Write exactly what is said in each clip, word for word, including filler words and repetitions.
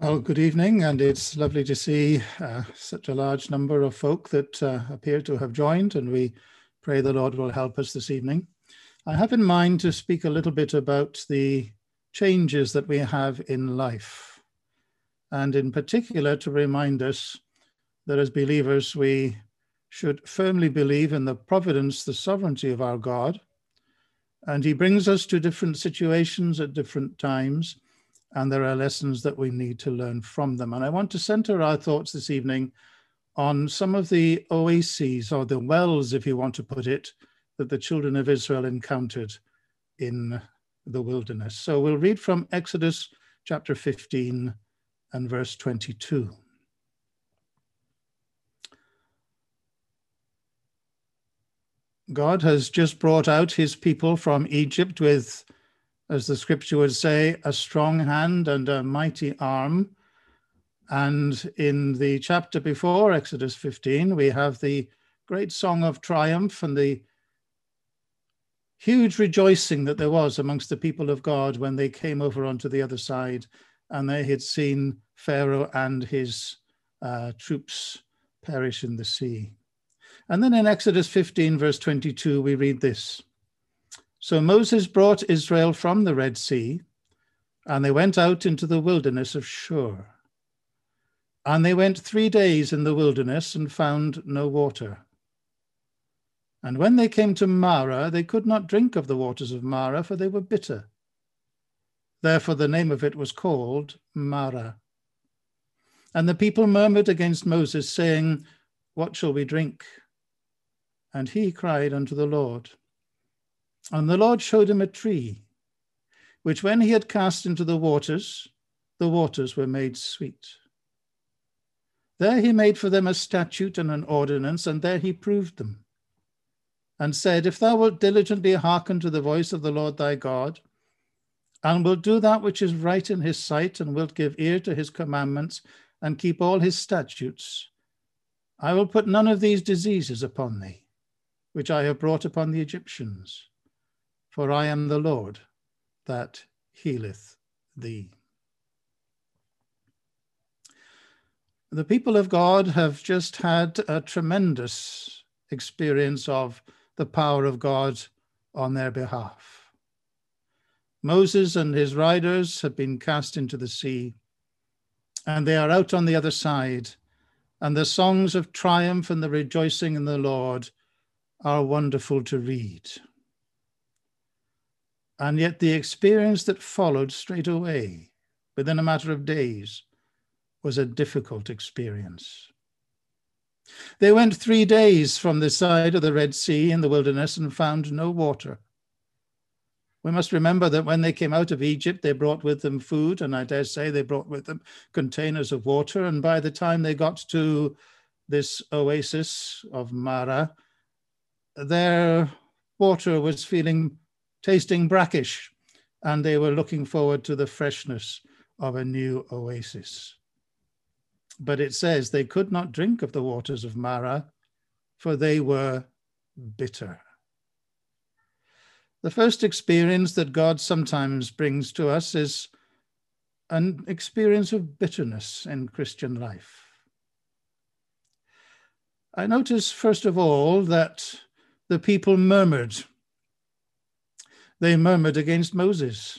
Well, good evening, and it's lovely to see uh, such a large number of folk that uh, appear to have joined, and we pray the Lord will help us this evening. I have in mind to speak a little bit about the changes that we have in life, and in particular to remind us that as believers we should firmly believe in the providence, the sovereignty of our God, and he brings us to different situations at different times, and there are lessons that we need to learn from them. And I want to center our thoughts this evening on some of the oases, or the wells, if you want to put it, that the children of Israel encountered in the wilderness. So we'll read from Exodus chapter fifteen and verse twenty-two. God has just brought out his people from Egypt with, as the scripture would say, a strong hand and a mighty arm. And in the chapter before, Exodus fifteen, we have the great song of triumph and the huge rejoicing that there was amongst the people of God when they came over onto the other side and they had seen Pharaoh and his uh, troops perish in the sea. And then in Exodus fifteen, verse twenty-two, we read this. So Moses brought Israel from the Red Sea, and they went out into the wilderness of Shur. And they went three days in the wilderness and found no water. And when they came to Marah, they could not drink of the waters of Marah, for they were bitter. Therefore the name of it was called Marah. And the people murmured against Moses, saying, What shall we drink? And he cried unto the Lord. And the Lord showed him a tree, which when he had cast into the waters, the waters were made sweet. There he made for them a statute and an ordinance, and there he proved them, and said, If thou wilt diligently hearken to the voice of the Lord thy God, and wilt do that which is right in his sight, and wilt give ear to his commandments, and keep all his statutes, I will put none of these diseases upon thee, which I have brought upon the Egyptians, for I am the Lord that healeth thee. The people of God have just had a tremendous experience of the power of God on their behalf. Moses and his riders have been cast into the sea, and they are out on the other side, and the songs of triumph and the rejoicing in the Lord are wonderful to read. And yet the experience that followed straight away, within a matter of days, was a difficult experience. They went three days from the side of the Red Sea in the wilderness and found no water. We must remember that when they came out of Egypt, they brought with them food, and I dare say they brought with them containers of water. And by the time they got to this oasis of Marah, their water was feeling, tasting brackish, and they were looking forward to the freshness of a new oasis. But it says they could not drink of the waters of Marah, for they were bitter. The first experience that God sometimes brings to us is an experience of bitterness in Christian life. I notice, first of all, that the people murmured. They murmured against Moses.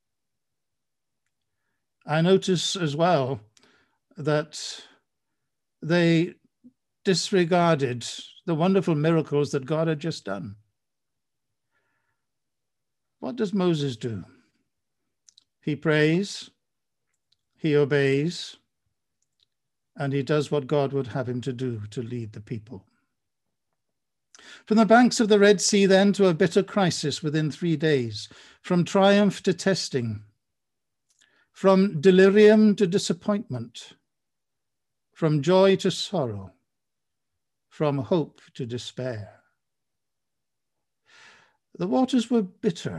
I notice as well that they disregarded the wonderful miracles that God had just done. What does Moses do? He prays, he obeys, and he does what God would have him to do to lead the people. From the banks of the Red Sea then to a bitter crisis within three days, from triumph to testing, from delirium to disappointment, from joy to sorrow, from hope to despair. The waters were bitter.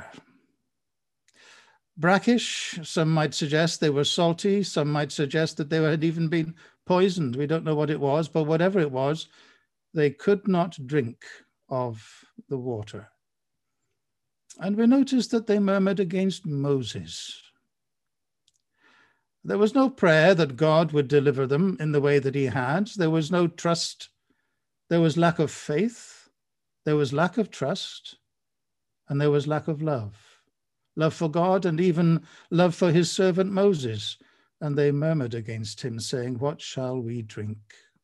Brackish, some might suggest they were salty, some might suggest that they had even been poisoned. We don't know what it was, but whatever it was, they could not drink of the water. And we notice that they murmured against Moses. There was no prayer that God would deliver them in the way that he had. There was no trust. There was lack of faith. There was lack of trust. And there was lack of love. Love for God and even love for his servant Moses. And they murmured against him, saying, "What shall we drink?"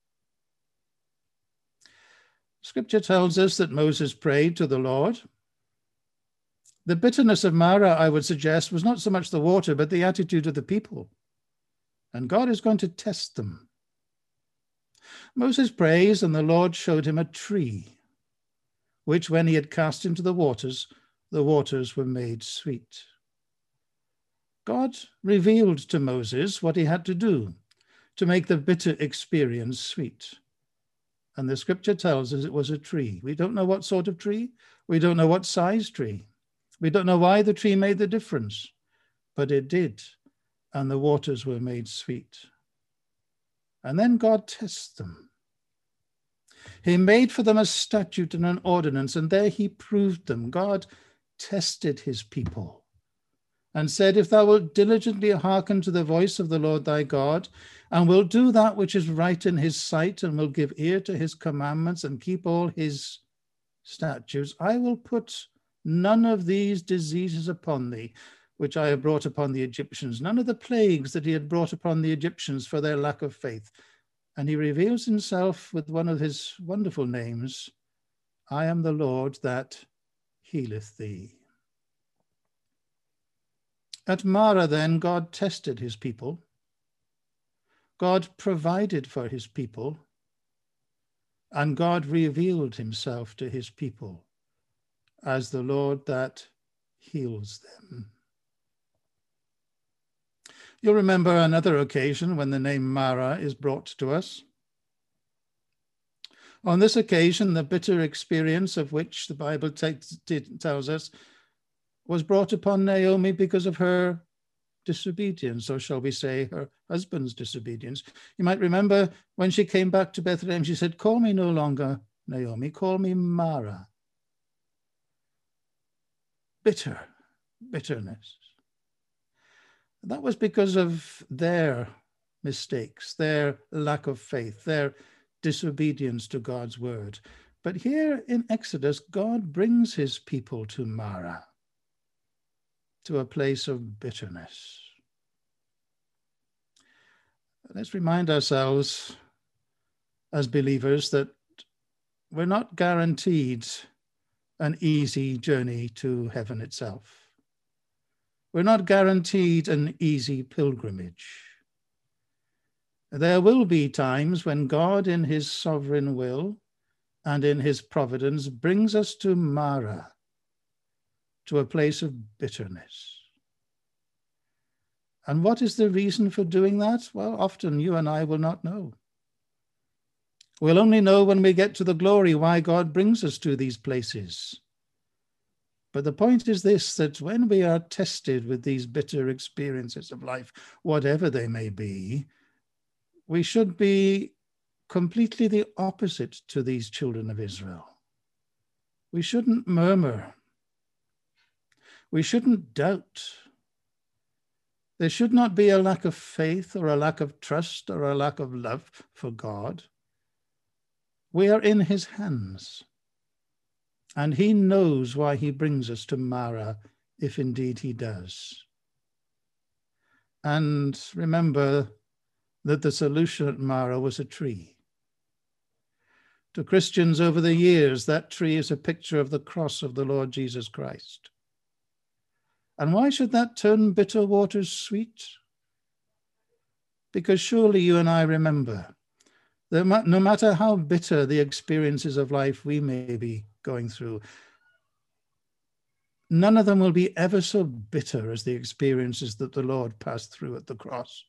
Scripture tells us that Moses prayed to the Lord. The bitterness of Marah, I would suggest, was not so much the water, but the attitude of the people. And God is going to test them. Moses prays, and the Lord showed him a tree, which when he had cast into the waters, the waters were made sweet. God revealed to Moses what he had to do to make the bitter experience sweet. And the scripture tells us it was a tree. We don't know what sort of tree. We don't know what size tree. We don't know why the tree made the difference, but it did. And the waters were made sweet. And then God tests them. He made for them a statute and an ordinance, and there he proved them. God tested his people and said, "If thou wilt diligently hearken to the voice of the Lord thy God, and will do that which is right in his sight, and will give ear to his commandments, and keep all his statutes, I will put none of these diseases upon thee, which I have brought upon the Egyptians," none of the plagues that he had brought upon the Egyptians for their lack of faith. And he reveals himself with one of his wonderful names, "I am the Lord that healeth thee." At Marah, then, God tested his people. God provided for his people. And God revealed himself to his people as the Lord that heals them. You'll remember another occasion when the name Marah is brought to us. On this occasion, the bitter experience of which the Bible takes, tells us was brought upon Naomi because of her disobedience, or shall we say her husband's disobedience. You might remember when she came back to Bethlehem, she said, "Call me no longer Naomi, call me Marah." Bitter, bitterness. That was because of their mistakes, their lack of faith, their disobedience to God's word. But here in Exodus, God brings his people to Marah, to a place of bitterness. Let's remind ourselves as believers that we're not guaranteed an easy journey to heaven itself. We're not guaranteed an easy pilgrimage. There will be times when God, in his sovereign will and in his providence, brings us to Marah, to a place of bitterness. And what is the reason for doing that? Well, often you and I will not know. We'll only know when we get to the glory why God brings us to these places. But the point is this, that when we are tested with these bitter experiences of life, whatever they may be, we should be completely the opposite to these children of Israel. We shouldn't murmur. We shouldn't doubt. There should not be a lack of faith or a lack of trust or a lack of love for God. We are in his hands. And he knows why he brings us to Marah, if indeed he does. And remember that the solution at Marah was a tree. To Christians over the years, that tree is a picture of the cross of the Lord Jesus Christ. And why should that turn bitter waters sweet? Because surely you and I remember that no matter how bitter the experiences of life we may be going through, none of them will be ever so bitter as the experiences that the Lord passed through at the cross.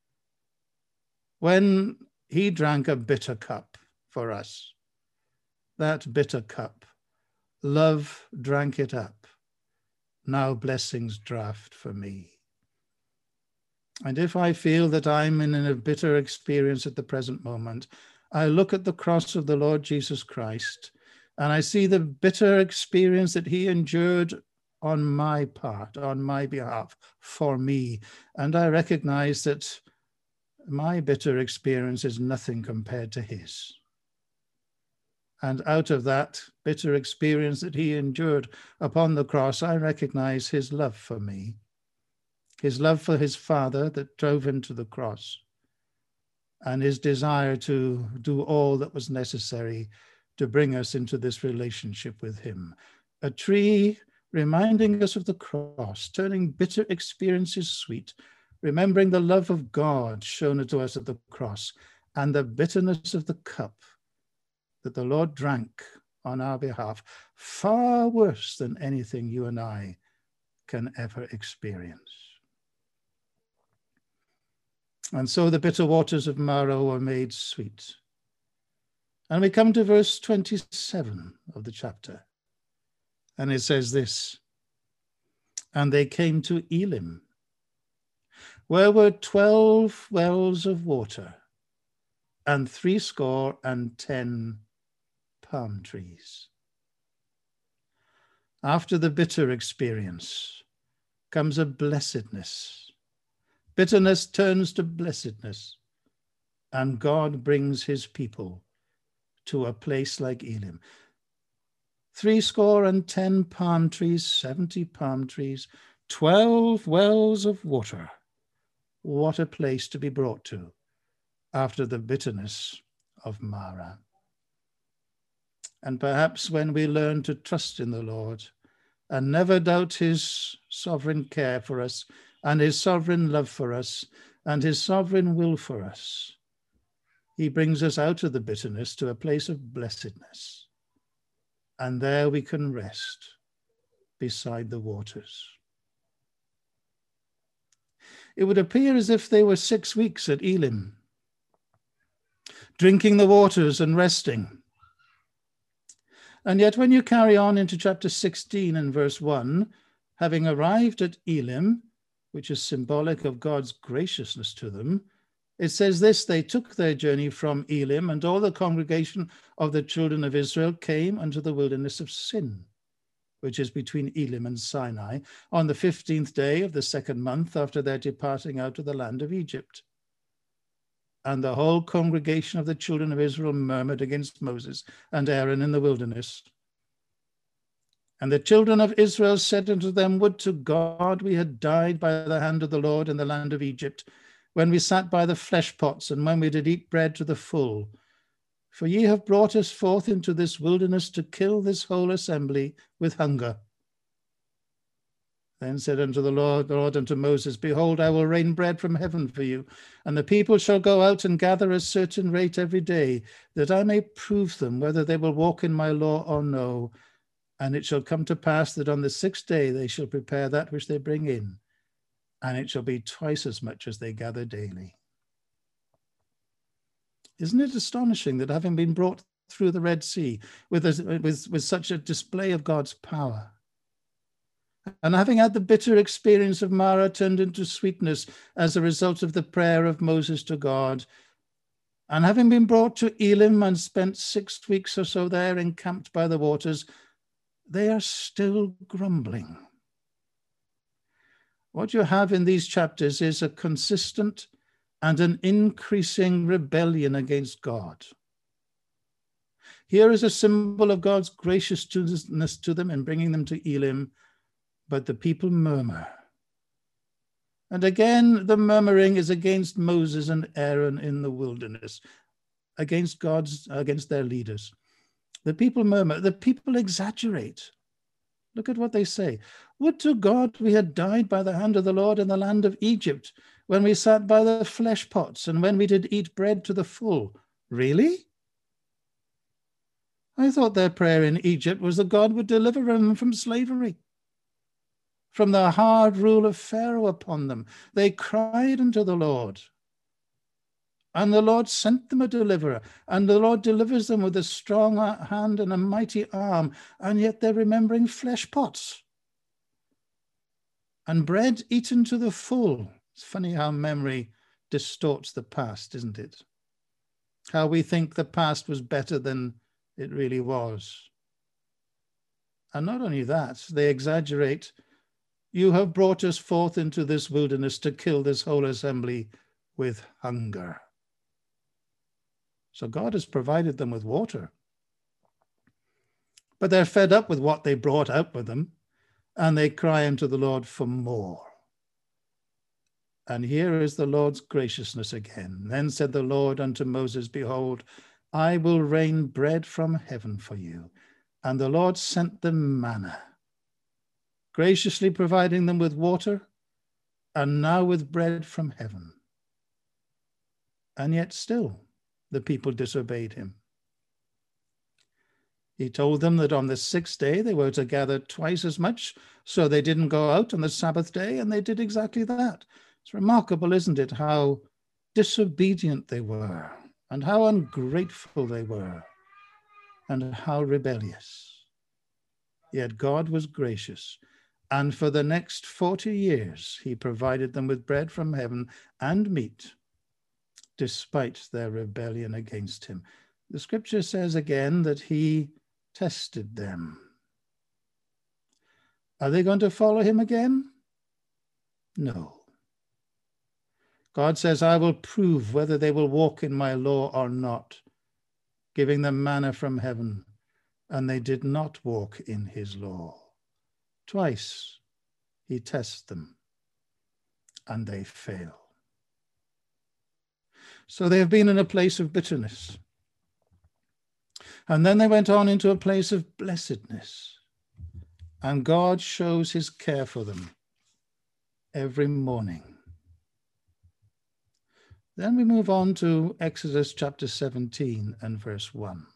When he drank a bitter cup for us, that bitter cup, love drank it up. Now blessings draught for me. And if I feel that I'm in a bitter experience at the present moment, I look at the cross of the Lord Jesus Christ, and I see the bitter experience that he endured on my part, on my behalf, for me. And I recognize that my bitter experience is nothing compared to his. And out of that bitter experience that he endured upon the cross, I recognize his love for me, his love for his Father that drove him to the cross, and his desire to do all that was necessary to bring us into this relationship with him. A tree reminding us of the cross, turning bitter experiences sweet, remembering the love of God shown to us at the cross, and the bitterness of the cup that the Lord drank on our behalf, far worse than anything you and I can ever experience. And so the bitter waters of Marah were made sweet. And we come to verse twenty-seven of the chapter. And it says this, and they came to Elim, where were twelve wells of water, and threescore and ten palm trees. After the bitter experience comes a blessedness. Bitterness turns to blessedness, and God brings his people to a place like Elim. Three score and ten palm trees, seventy palm trees, twelve wells of water. What a place to be brought to after the bitterness of Marah. And perhaps when we learn to trust in the Lord and never doubt his sovereign care for us and his sovereign love for us and his sovereign will for us, he brings us out of the bitterness to a place of blessedness. And there we can rest beside the waters. It would appear as if they were six weeks at Elim, drinking the waters and resting. And yet when you carry on into chapter sixteen and verse one, having arrived at Elim, which is symbolic of God's graciousness to them, it says this, they took their journey from Elim, and all the congregation of the children of Israel came unto the wilderness of Sin, which is between Elim and Sinai, on the fifteenth day of the second month after their departing out of the land of Egypt. And the whole congregation of the children of Israel murmured against Moses and Aaron in the wilderness. And the children of Israel said unto them, would to God we had died by the hand of the Lord in the land of Egypt, when we sat by the flesh pots, and when we did eat bread to the full. For ye have brought us forth into this wilderness to kill this whole assembly with hunger. Then said unto the Lord, the Lord unto Moses, behold, I will rain bread from heaven for you, and the people shall go out and gather a certain rate every day, that I may prove them whether they will walk in my law or no. And it shall come to pass that on the sixth day they shall prepare that which they bring in, and it shall be twice as much as they gather daily. Isn't it astonishing that having been brought through the Red Sea with, a, with, with such a display of God's power, and having had the bitter experience of Marah turned into sweetness as a result of the prayer of Moses to God, and having been brought to Elim and spent six weeks or so there encamped by the waters, they are still grumbling. What you have in these chapters is a consistent and an increasing rebellion against God. Here is a symbol of God's graciousness to them in bringing them to Elim, but the people murmur. And again, the murmuring is against Moses and Aaron in the wilderness, against God's, against their leaders. The people murmur, the people exaggerate. Look at what they say. Would to God we had died by the hand of the Lord in the land of Egypt, when we sat by the flesh pots and when we did eat bread to the full. Really? I thought their prayer in Egypt was that God would deliver them from slavery, from the hard rule of Pharaoh upon them. They cried unto the Lord, and the Lord sent them a deliverer, and the Lord delivers them with a strong hand and a mighty arm, and yet they're remembering flesh pots and bread eaten to the full. It's funny how memory distorts the past, isn't it? How we think the past was better than it really was. And not only that, they exaggerate. You have brought us forth into this wilderness to kill this whole assembly with hunger. So God has provided them with water. But they're fed up with what they brought out with them, and they cry unto the Lord for more. And here is the Lord's graciousness again. Then said the Lord unto Moses, behold, I will rain bread from heaven for you. And the Lord sent them manna, graciously providing them with water, and now with bread from heaven. And yet still the people disobeyed him. He told them that on the sixth day they were to gather twice as much, so they didn't go out on the Sabbath day, and they did exactly that. It's remarkable, isn't it, how disobedient they were, and how ungrateful they were, and how rebellious. Yet God was gracious, and for the next forty years he provided them with bread from heaven and meat, despite their rebellion against him. The scripture says again that he tested them. Are they going to follow him again? No. God says, I will prove whether they will walk in my law or not, giving them manna from heaven, and they did not walk in his law. Twice he tests them, and they fail. So they have been in a place of bitterness. And then they went on into a place of blessedness. And God shows his care for them every morning. Then we move on to Exodus chapter seventeen and verse one.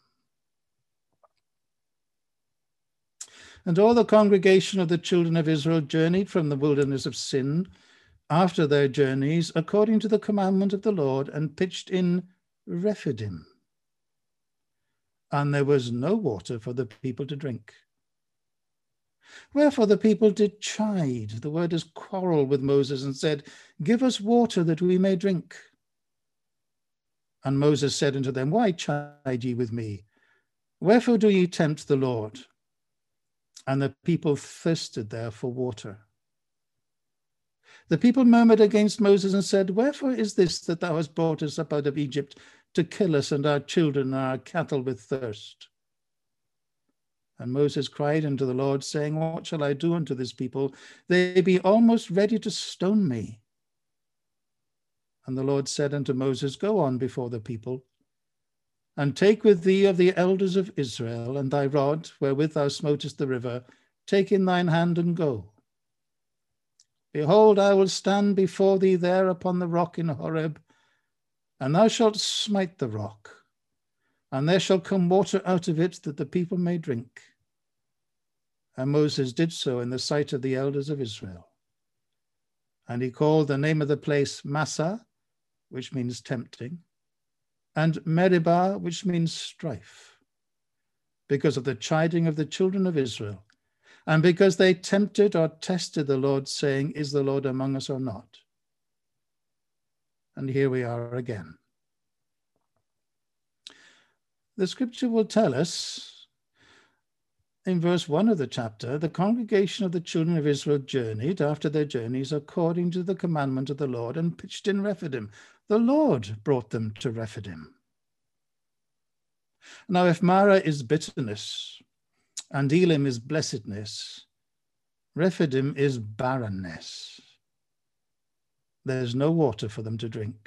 And all the congregation of the children of Israel journeyed from the wilderness of Sin after their journeys, according to the commandment of the Lord, and pitched in Rephidim. And there was no water for the people to drink. Wherefore the people did chide, the word is quarrel, with Moses, and said, give us water that we may drink. And Moses said unto them, why chide ye with me? Wherefore do ye tempt the Lord? And the people thirsted there for water. The people murmured against Moses and said, wherefore is this that thou hast brought us up out of Egypt to kill us and our children and our cattle with thirst? And Moses cried unto the Lord, saying, what shall I do unto this people? They be almost ready to stone me. And the Lord said unto Moses, go on before the people, and take with thee of the elders of Israel, and thy rod, wherewith thou smotest the river, take in thine hand and go. Behold, I will stand before thee there upon the rock in Horeb, and thou shalt smite the rock, and there shall come water out of it, that the people may drink. And Moses did so in the sight of the elders of Israel. And he called the name of the place Massah, which means tempting, and Meribah, which means strife, because of the chiding of the children of Israel, and because they tempted or tested the Lord, saying, is the Lord among us or not? And here we are again. The scripture will tell us in verse one of the chapter, the congregation of the children of Israel journeyed after their journeys according to the commandment of the Lord and pitched in Rephidim. The Lord brought them to Rephidim. Now, if Marah is bitterness and Elim is blessedness, Rephidim is barrenness. There's no water for them to drink.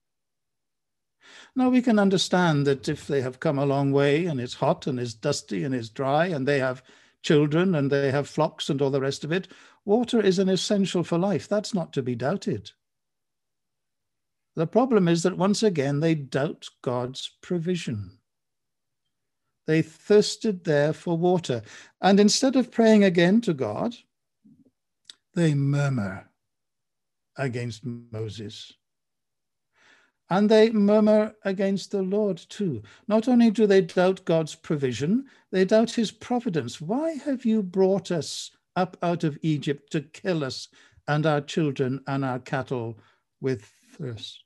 Now, we can understand that if they have come a long way and it's hot and it's dusty and it's dry and they have children and they have flocks and all the rest of it, water is an essential for life. That's not to be doubted. The problem is that once again, they doubt God's provision. They thirsted there for water. And instead of praying again to God, they murmur against Moses. And they murmur against the Lord too. Not only do they doubt God's provision, they doubt his providence. Why have you brought us up out of Egypt to kill us and our children and our cattle with thirst?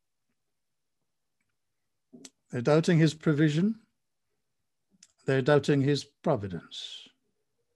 They're doubting his provision. They're doubting his providence.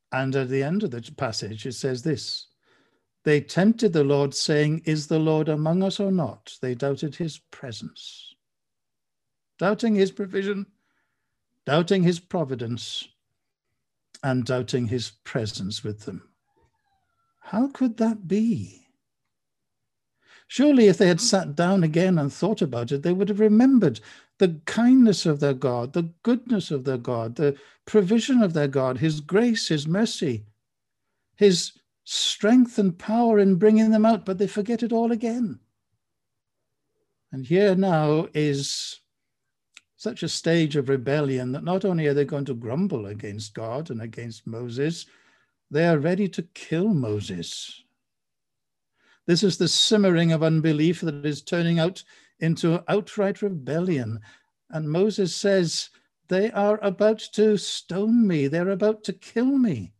And at the end of the passage, it says this: they tempted the Lord, saying, is the Lord among us or not? They doubted his presence. Doubting his provision, doubting his providence, and doubting his presence with them. How could that be? Surely if they had sat down again and thought about it, they would have remembered the kindness of their God, the goodness of their God, the provision of their God, his grace, his mercy, his strength and power in bringing them out, but they forget it all again. And here now is such a stage of rebellion that not only are they going to grumble against God and against Moses, they are ready to kill Moses. This is the simmering of unbelief that is turning out into outright rebellion. And Moses says, they are about to stone me. They're about to kill me.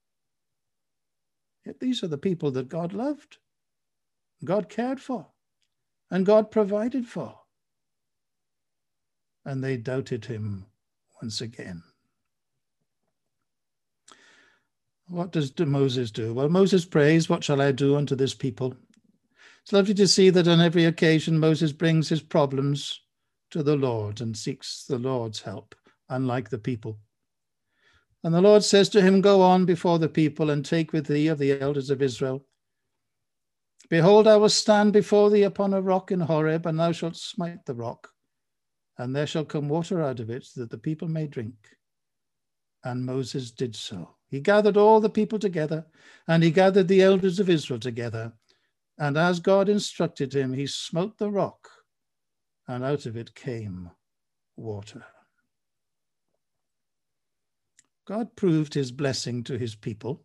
Yet these are the people that God loved, God cared for, and God provided for. And they doubted him once again. What does Moses do? Well, Moses prays, what shall I do unto this people? It's lovely to see that on every occasion Moses brings his problems to the Lord and seeks the Lord's help, unlike the people. And the Lord says to him, go on before the people and take with thee of the elders of Israel. Behold, I will stand before thee upon a rock in Horeb, and thou shalt smite the rock, and there shall come water out of it, that the people may drink. And Moses did so. He gathered all the people together, and he gathered the elders of Israel together. And as God instructed him, he smote the rock, and out of it came water. God proved his blessing to his people,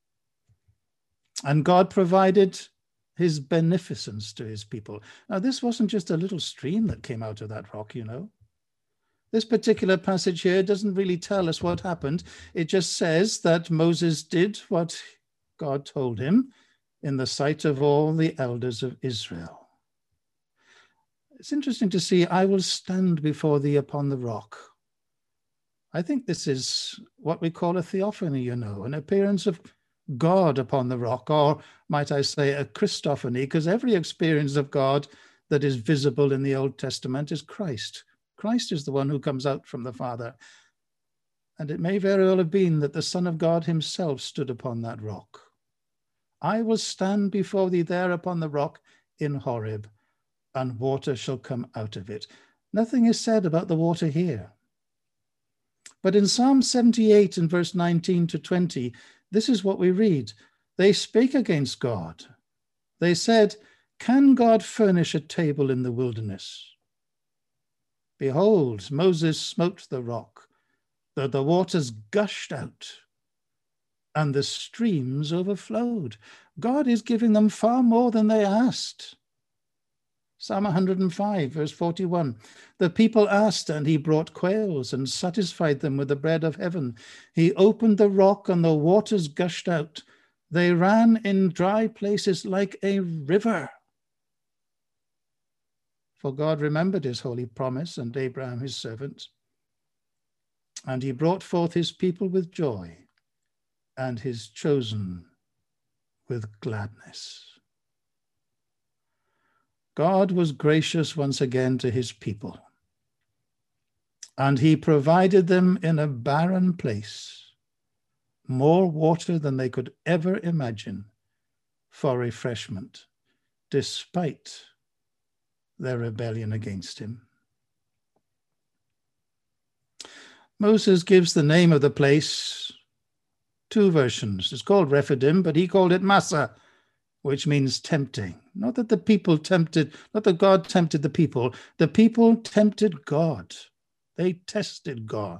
and God provided his beneficence to his people. Now, this wasn't just a little stream that came out of that rock, you know. This particular passage here doesn't really tell us what happened. It just says that Moses did what God told him in the sight of all the elders of Israel. It's interesting to see, I will stand before thee upon the rock. I think this is what we call a theophany, you know, an appearance of God upon the rock, or might I say a Christophany, because every experience of God that is visible in the Old Testament is Christ. Christ is the one who comes out from the Father. And it may very well have been that the Son of God himself stood upon that rock. I will stand before thee there upon the rock in Horeb, and water shall come out of it. Nothing is said about the water here. But in Psalm seventy-eight and verse nineteen to twenty, this is what we read. They spake against God. They said, can God furnish a table in the wilderness? Behold, Moses smote the rock, that the waters gushed out, and the streams overflowed. God is giving them far more than they asked. Psalm one hundred five, verse forty-one. The people asked, and he brought quails and satisfied them with the bread of heaven. He opened the rock, and the waters gushed out. They ran in dry places like a river. For God remembered his holy promise and Abraham his servant. And he brought forth his people with joy, and his chosen with gladness. God was gracious once again to his people, and he provided them in a barren place more water than they could ever imagine for refreshment, despite their rebellion against him. Moses gives the name of the place two versions. It's called Rephidim, but he called it Massa, which means tempting. Not that the people tempted, not that God tempted the people. The people tempted God. They tested God.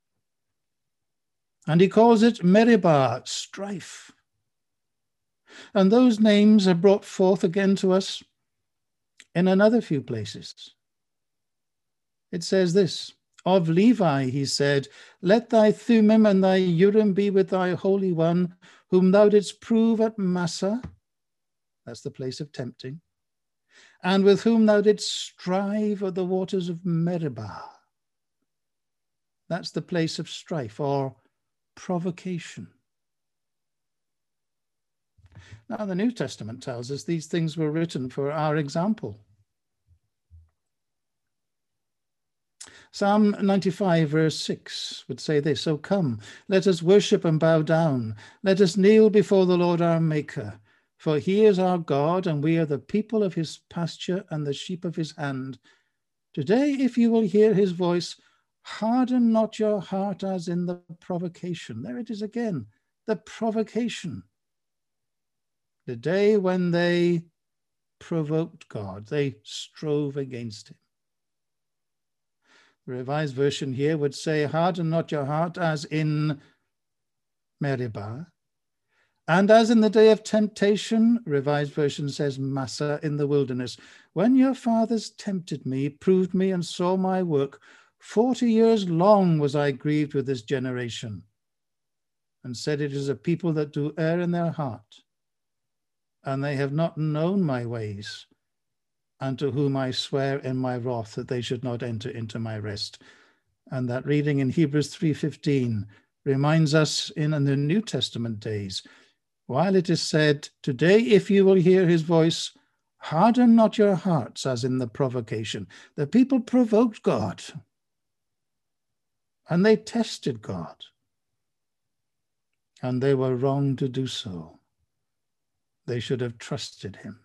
And he calls it Meribah, strife. And those names are brought forth again to us in another few places. It says this, of Levi, he said, let thy Thummim and thy Urim be with thy Holy One, whom thou didst prove at Massa. That's the place of tempting. And with whom thou didst strive at the waters of Meribah. That's the place of strife or provocation. Now, the New Testament tells us these things were written for our example. Psalm ninety-five, verse six would say this, "So come, let us worship and bow down. Let us kneel before the Lord our Maker. For he is our God, and we are the people of his pasture and the sheep of his hand. Today, if you will hear his voice, harden not your heart as in the provocation." There it is again, the provocation. The day when they provoked God, they strove against him. The Revised Version here would say, "Harden not your heart as in Meribah, and as in the day of temptation," Revised Version says, "Massa, in the wilderness, when your fathers tempted me, proved me, and saw my work. Forty years long was I grieved with this generation, and said, it is a people that do err in their heart, and they have not known my ways, and to whom I swear in my wrath that they should not enter into my rest." And that reading in Hebrews three fifteen reminds us in, in the New Testament days, while it is said, "Today, if you will hear his voice, harden not your hearts as in the provocation." The people provoked God, and they tested God, and they were wrong to do so. They should have trusted him.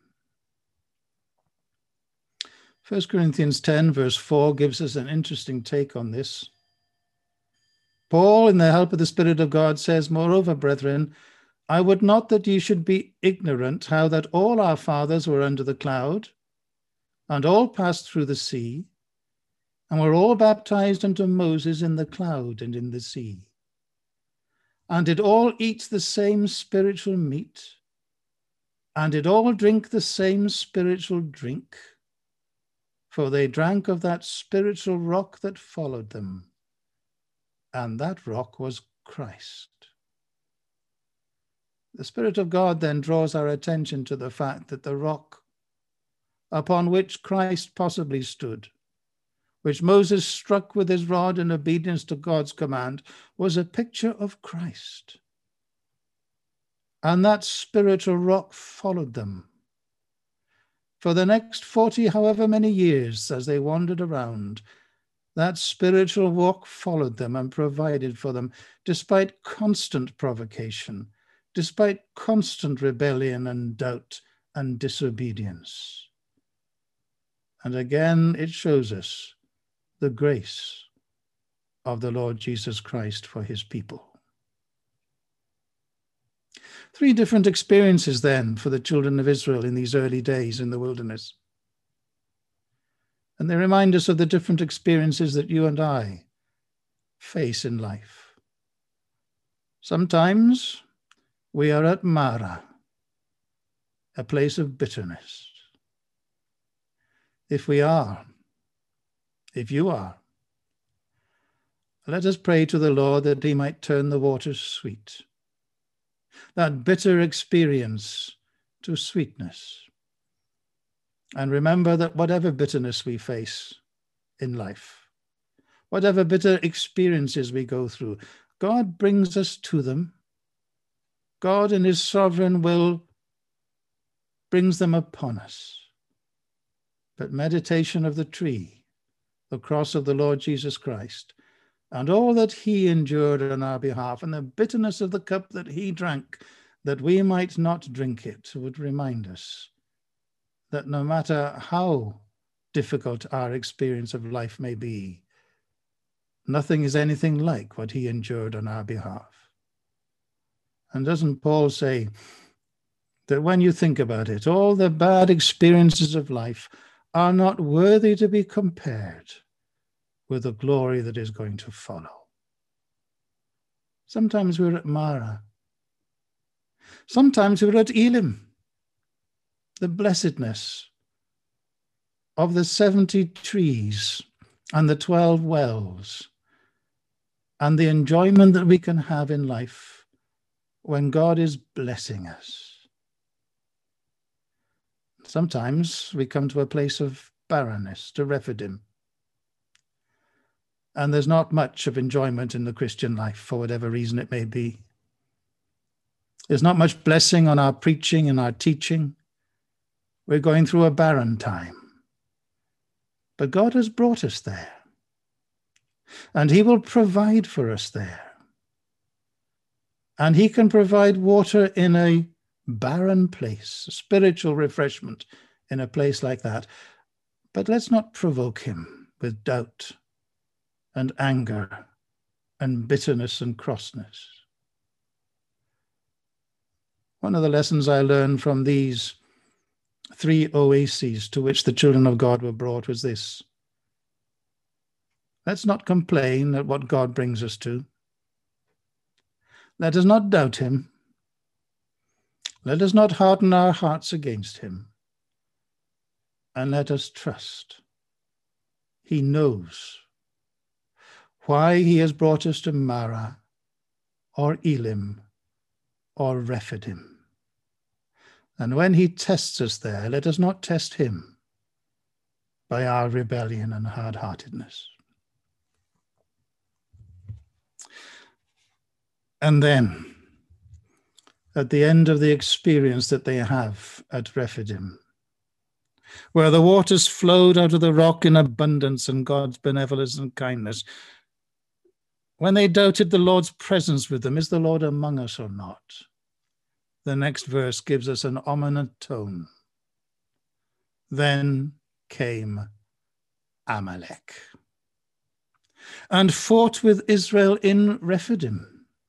First Corinthians ten, verse four, gives us an interesting take on this. Paul, in the help of the Spirit of God, says, "Moreover, brethren, I would not that ye should be ignorant how that all our fathers were under the cloud, and all passed through the sea, and were all baptized unto Moses in the cloud and in the sea, and did all eat the same spiritual meat, and did all drink the same spiritual drink, for they drank of that spiritual rock that followed them, and that rock was Christ." The Spirit of God then draws our attention to the fact that the rock upon which Christ possibly stood, which Moses struck with his rod in obedience to God's command, was a picture of Christ. And that spiritual rock followed them for the next forty, however many years, as they wandered around. That spiritual rock followed them and provided for them, despite constant provocation, despite constant rebellion and doubt and disobedience. And again, it shows us the grace of the Lord Jesus Christ for his people. Three different experiences then for the children of Israel in these early days in the wilderness. And they remind us of the different experiences that you and I face in life. Sometimes we are at Marah, a place of bitterness. If we are, if you are, let us pray to the Lord that he might turn the waters sweet, that bitter experience to sweetness. And remember that whatever bitterness we face in life, whatever bitter experiences we go through, God brings us to them. God in his sovereign will brings them upon us. But meditation of the tree, the cross of the Lord Jesus Christ, and all that he endured on our behalf, and the bitterness of the cup that he drank, that we might not drink it, would remind us that no matter how difficult our experience of life may be, nothing is anything like what he endured on our behalf. And doesn't Paul say that when you think about it, all the bad experiences of life are not worthy to be compared with the glory that is going to follow? Sometimes we're at Marah. Sometimes we're at Elim. The blessedness of the seventy trees and the twelve wells, and the enjoyment that we can have in life when God is blessing us. Sometimes we come to a place of barrenness, to Rephidim, and there's not much of enjoyment in the Christian life for whatever reason it may be. There's not much blessing on our preaching and our teaching. We're going through a barren time. But God has brought us there. And he will provide for us there. And he can provide water in a barren place, spiritual refreshment in a place like that. But let's not provoke him with doubt and anger and bitterness and crossness. One of the lessons I learned from these three oases to which the children of God were brought was this. Let's not complain at what God brings us to. Let us not doubt him. Let us not harden our hearts against him. And let us trust. He knows why he has brought us to Marah or Elim or Rephidim. And when he tests us there, let us not test him by our rebellion and hard-heartedness. And then, at the end of the experience that they have at Rephidim, where the waters flowed out of the rock in abundance and God's benevolence and kindness, when they doubted the Lord's presence with them, is the Lord among us or not? The next verse gives us an ominous tone. Then came Amalek and fought with Israel in Rephidim.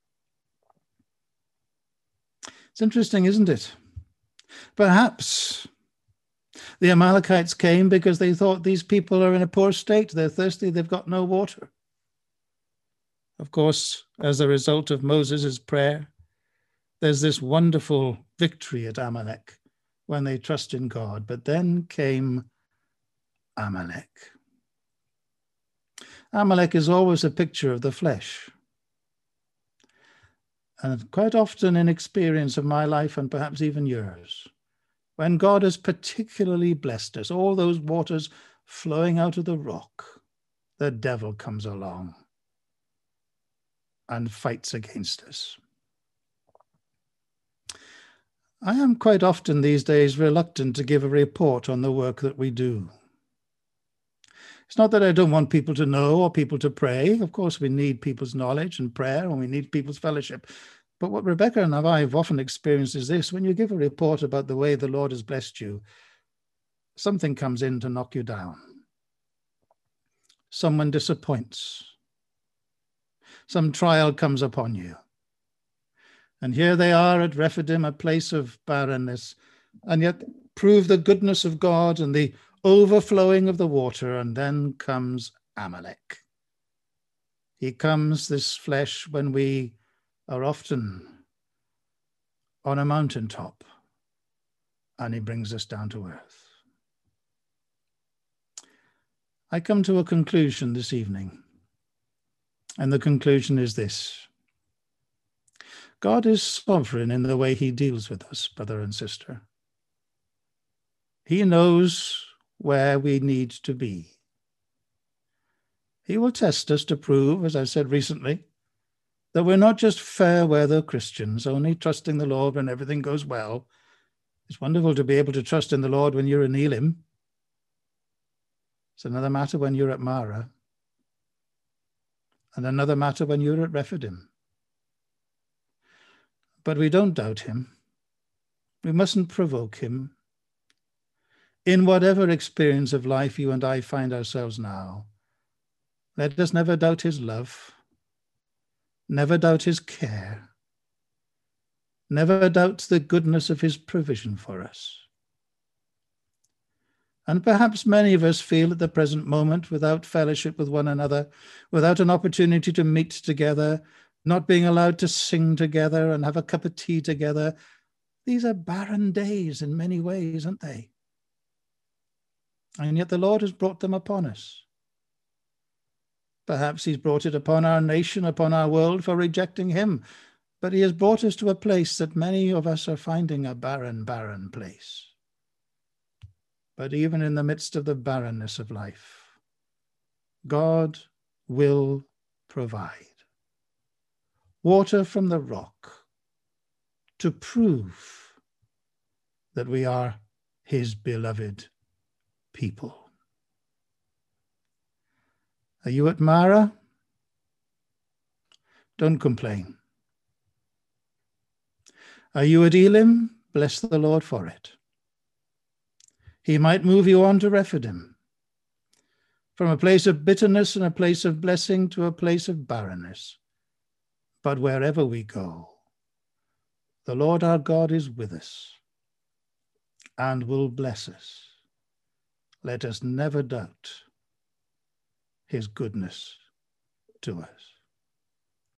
It's interesting, isn't it? Perhaps the Amalekites came because they thought these people are in a poor state. They're thirsty. They've got no water. Of course, as a result of Moses' prayer, there's this wonderful victory at Amalek when they trust in God. But then came Amalek. Amalek is always a picture of the flesh. And quite often in experience of my life and perhaps even yours, when God has particularly blessed us, all those waters flowing out of the rock, the devil comes along and fights against us. I am quite often these days reluctant to give a report on the work that we do. It's not that I don't want people to know or people to pray. Of course, we need people's knowledge and prayer, and we need people's fellowship. But what Rebecca and I have often experienced is this: when you give a report about the way the Lord has blessed you, something comes in to knock you down. Someone disappoints. Some trial comes upon you. And here they are at Rephidim, a place of barrenness, and yet prove the goodness of God and the overflowing of the water. And then comes Amalek. He comes, this flesh, when we are often on a mountaintop, and he brings us down to earth. I come to a conclusion this evening, and the conclusion is this. God is sovereign in the way he deals with us, brother and sister. He knows where we need to be. He will test us to prove, as I said recently, that we're not just fair weather Christians, only trusting the Lord when everything goes well. It's wonderful to be able to trust in the Lord when you're in Elim. It's another matter when you're at Marah. And another matter when you're at Rephidim. But we don't doubt him. We mustn't provoke him. In whatever experience of life you and I find ourselves now, let us never doubt his love, never doubt his care, never doubt the goodness of his provision for us. And perhaps many of us feel at the present moment, without fellowship with one another, without an opportunity to meet together, not being allowed to sing together and have a cup of tea together. These are barren days in many ways, aren't they? And yet the Lord has brought them upon us. Perhaps he's brought it upon our nation, upon our world for rejecting him. But he has brought us to a place that many of us are finding a barren, barren place. But even in the midst of the barrenness of life, God will provide water from the rock to prove that we are his beloved people. Are you at Mara? Don't complain. Are you at Elim? Bless the Lord for it. He might move you on to Rephidim, from a place of bitterness and a place of blessing to a place of barrenness. But wherever we go, the Lord our God is with us and will bless us. Let us never doubt his goodness to us.